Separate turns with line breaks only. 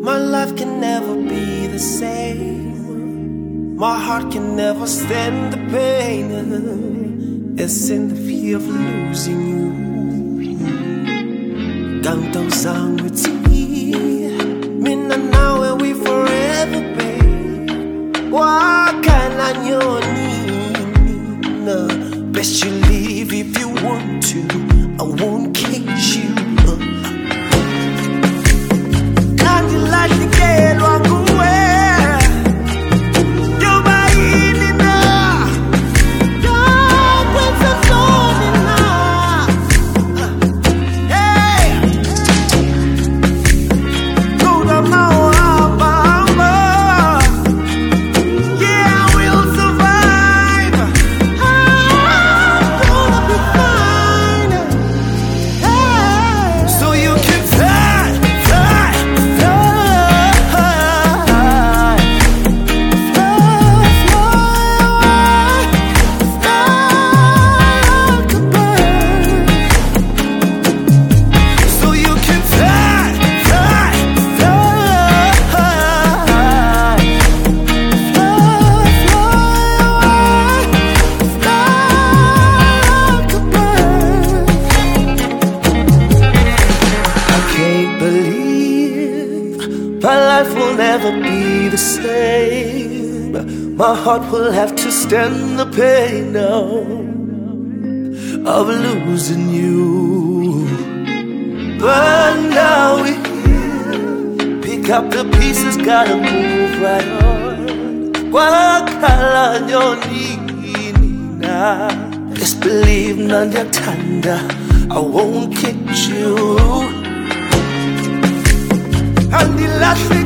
My life can never be the same. My heart can never stand the pain. It's in the fear of losing you. Ganto sangwiti, mina nawe we forever, babe. Wakala nyoni, best you leave if you want to. I won't kiss you. Can't you like the girl walk away? You're my healing now. God, when's the sun enough? Hey, go down now, yeah, I will survive. I'm gonna be fine. Hey, so you can fly, fly, fly, fly, fly away, fly like a bird. So you can fly, fly, fly, fly, fly away, fly like a bird. I can't believe my life will never be the same. My heart will have to stand the pain now of losing you. But now we pick up the pieces, gotta move right on. Wakala nyoni na, just believe nanya tanda, I won't kid you. And the last thing